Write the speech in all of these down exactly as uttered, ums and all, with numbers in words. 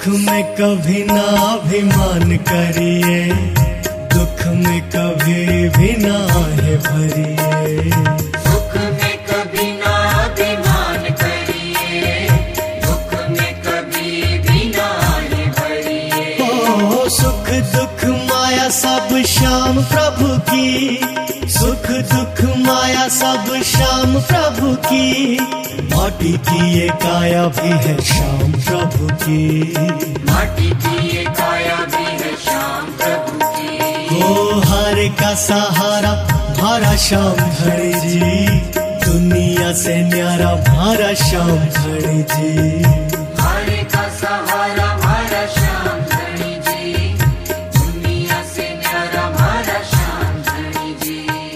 सुख में कभी ना अभिमान करिए, दुख में कभी भी ना आहे भरिए। सुख में कभी ना अभिमान करिए, दुख में कभी भी ना आहे भरिए। ओ सुख दुख माया सब श्याम प्रभु की, सुख दुख माया सब श्याम प्रभु की। माटी की ये काया भी है श्याम प्रभु की, माटी की ये काया भी है श्याम प्रभु की। ओ हारे का सहारा भारा श्याम धनी जी, दुनिया से न्यारा भारा श्याम धनी जी। हारे का सहारा भारा श्याम धनी जी, दुनिया से न्यारा भारा श्याम धनी जी।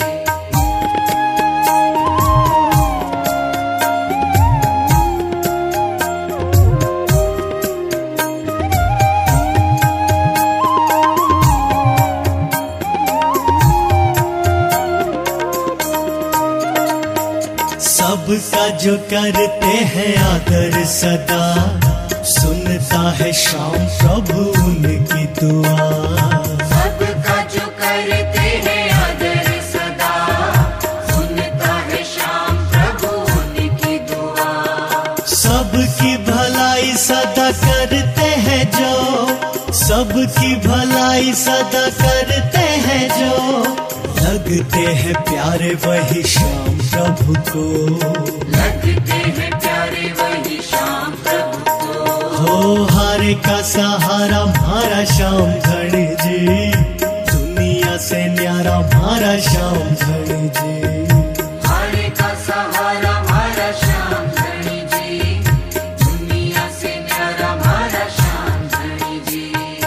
सबका जो करते हैं आदर सदा, सुनता है श्याम प्रभु उनकी दुआ। सबका जो करते हैं आदर सदा, सुनता है श्याम प्रभु उनकी दुआ। सबकी भलाई सदा करते हैं जो, सबकी भलाई सदा करते हैं जो। लगते हैं प्यारे वही श्याम प्रभु को, लगते हैं प्यारे वही श्याम प्रभु को। हो हारे का सहारा हमारा श्याम धनी जी, दुनिया से न्यारा हमारा श्याम धनी जी। हारे का सहारा हमारा श्याम धनी जी, दुनिया से न्यारा हमारा श्याम धनी जी।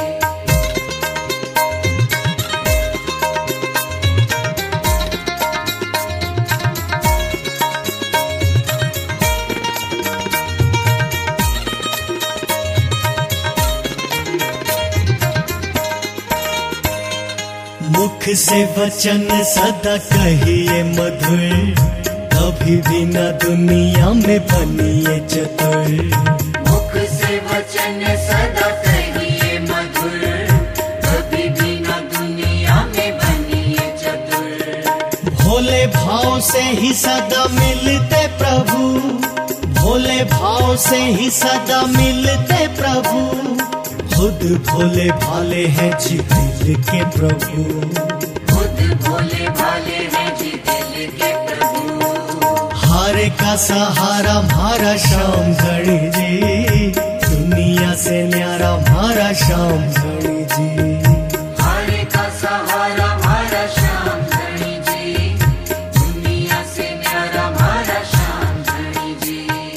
मुख से वचन सदा कहिए मधुर, कभी भी न दुनिया में बनिए चतुर। मुख से वचन सदा कहिए मधुर, कभी भी न दुनिया में बनिए चतुर। भोले भाव से ही सदा मिलते प्रभु, भोले भाव से ही सदा मिलते प्रभु। खुद भोले भाले हैं जी दिल के प्रभु, खुद भोले भाले हैं जी दिल के प्रभु। हारे का सहारा हमारा श्याम धनी जी, दुनिया से न्यारा हमारा श्याम धनी जी। हारे का सहारा हमारा श्याम धनी जी, दुनिया से न्यारा हमारा श्याम धनी जी।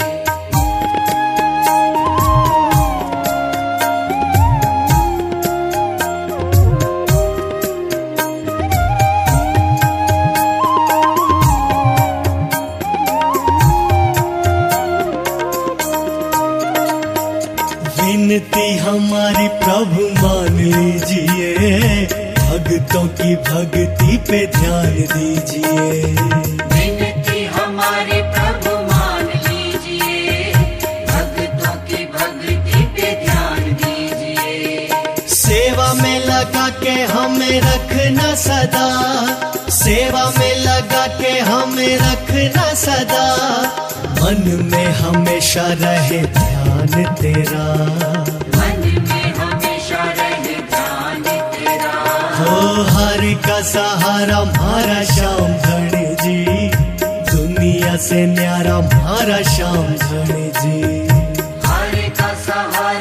विनती हमारी प्रभु मान लीजिए, भक्तों की भक्ति पे ध्यान दीजिए। विनती हमारे प्रभु मान लीजिए, भक्तों की भक्ति पे ध्यान दीजिए। सेवा में लगा के हमें रखना सदा, सेवा में लगा के हमें रखना सदा। मन में हमेशा रहे ध्यान तेरा, मन में हमेशा रहे ध्यान तेरा। हो हारे का सहारा हमारा श्याम धनी जी, दुनिया से न्यारा हमारा श्याम धनी जी। हारे का सहारा